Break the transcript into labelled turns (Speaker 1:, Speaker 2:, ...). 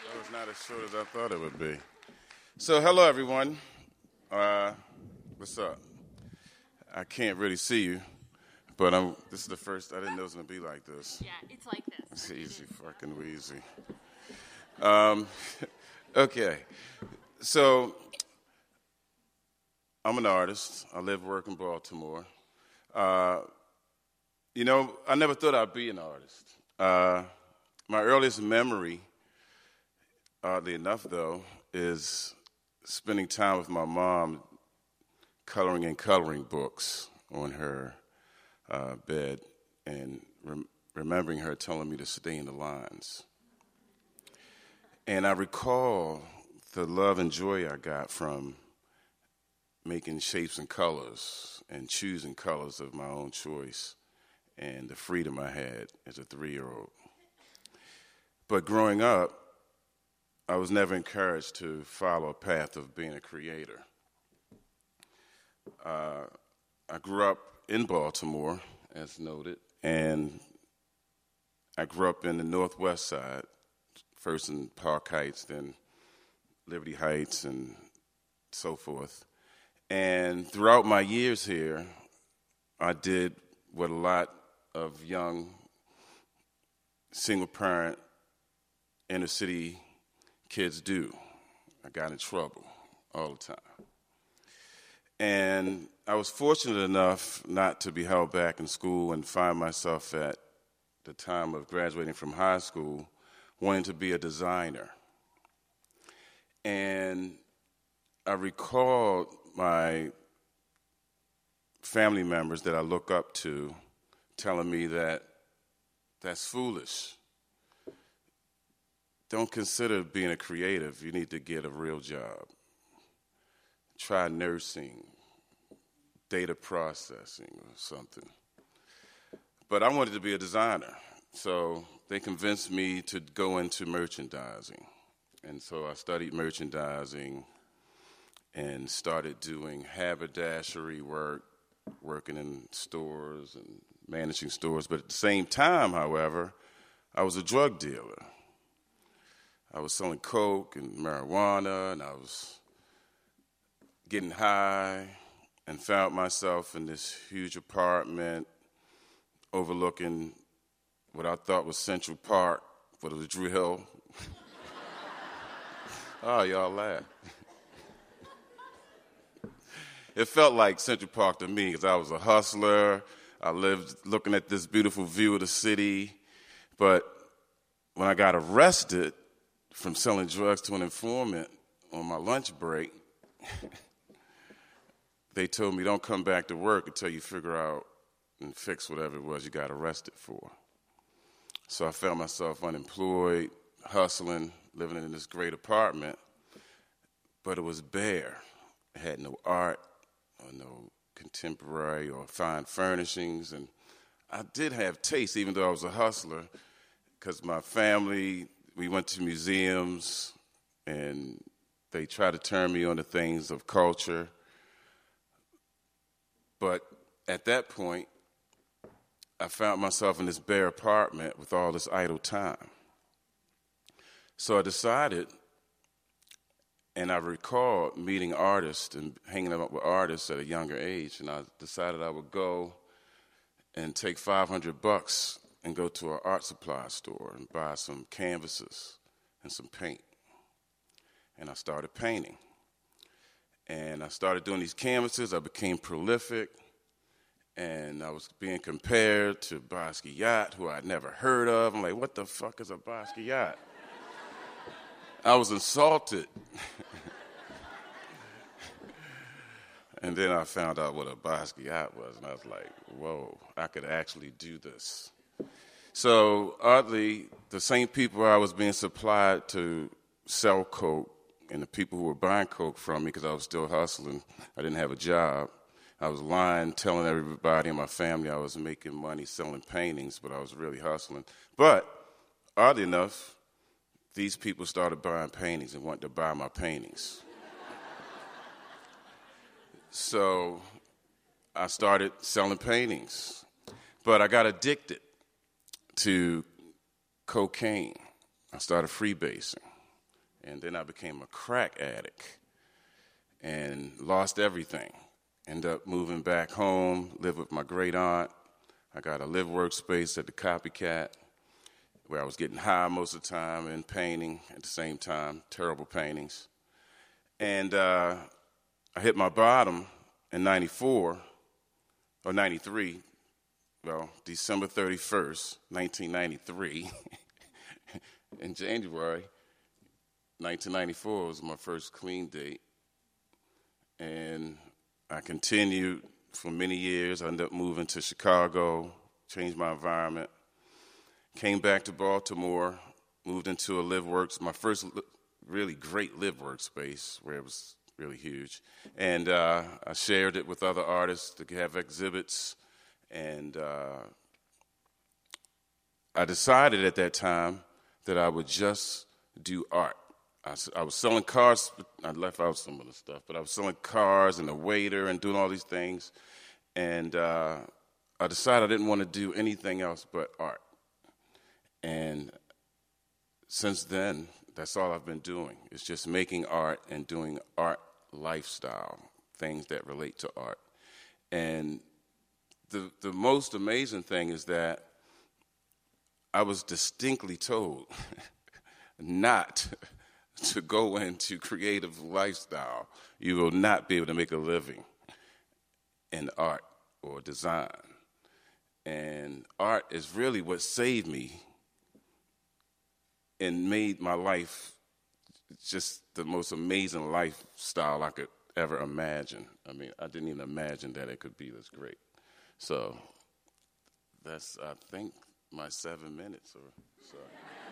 Speaker 1: That was not as short as I thought it would be. So, hello, everyone. What's up? I can't really see you, but this is the first. I didn't know it was going to be like this.
Speaker 2: Yeah, it's like this.
Speaker 1: It's easy, fucking easy. Um, okay. So, I'm an artist. I live, work in Baltimore. I never thought I'd be an artist. My earliest memory, oddly enough, though, is spending time with my mom coloring in coloring books on her bed and remembering her telling me to stay in the lines. And I recall the love and joy I got from making shapes and colors and choosing colors of my own choice and the freedom I had as a 3-year-old. But growing up, I was never encouraged to follow a path of being a creator. I grew up in Baltimore, as noted, and I grew up in the Northwest Side, first in Park Heights, then Liberty Heights, and so forth. And throughout my years here, I did what a lot of young, single-parent, inner-city kids do. I got in trouble all the time. And I was fortunate enough not to be held back in school and find myself at the time of graduating from high school wanting to be a designer. And I recall my family members that I look up to telling me that that's foolish. Don't consider being a creative. You need to get a real job. Try nursing, data processing or something. But I wanted to be a designer, so they convinced me to go into merchandising. And so I studied merchandising and started doing haberdashery work, working in stores and managing stores. But at the same time, however, I was a drug dealer. I was selling coke and marijuana, and I was getting high and found myself in this huge apartment overlooking what I thought was Central Park, but it was Drew Hill. Oh, y'all laugh. It felt like Central Park to me because I was a hustler. I lived looking at this beautiful view of the city. But when I got arrested from selling drugs to an informant on my lunch break, they told me, don't come back to work until you figure out and fix whatever it was you got arrested for. So I found myself unemployed, hustling, living in this great apartment, but it was bare. It had no art or no contemporary or fine furnishings, and I did have taste, even though I was a hustler, because my family, we went to museums, and they tried to turn me on to things of culture. But at that point, I found myself in this bare apartment with all this idle time. So I decided, and I recalled meeting artists and hanging out with artists at a younger age, and I decided I would go and take $500 and go to an art supply store and buy some canvases and some paint. And I started painting. And I started doing these canvases. I became prolific. And I was being compared to Basquiat, who I'd never heard of. I'm like, what the fuck is a Basquiat? I was insulted. And then I found out what a Basquiat was, and I was like, whoa, I could actually do this. So, oddly, the same people I was being supplied to sell coke and the people who were buying coke from me, because I was still hustling, I didn't have a job. I was lying, telling everybody in my family I was making money selling paintings, but I was really hustling. But, oddly enough, these people started buying paintings and wanted to buy my paintings. So I started selling paintings. But I got addicted to cocaine. I started freebasing. and then I became a crack addict and lost everything. Ended up moving back home, lived with my great aunt. I got a live workspace at the Copycat where I was getting high most of the time and painting at the same time, terrible paintings. And I hit my bottom in 94 or 93, well, December 31st, 1993. In January 1994 was my first clean date. And I continued for many years. I ended up moving to Chicago, changed my environment, came back to Baltimore, moved into a LiveWorks, my first really great live workspace where it was really huge. And I shared it with other artists to have exhibits. And I decided at that time that I would just do art. I was selling cars. I left out some of the stuff, but I was selling cars and a waiter and doing all these things. And I decided I didn't want to do anything else but art. And since then, that's all I've been doing. It's just making art and doing art lifestyle, things that relate to art. And the most amazing thing is that I was distinctly told not to go into creative lifestyle. You will not be able to make a living in art or design. And art is really what saved me and made my life just the most amazing lifestyle I could ever imagine. I mean, I didn't even imagine that it could be this great. So that's, I think, my 7 minutes or so.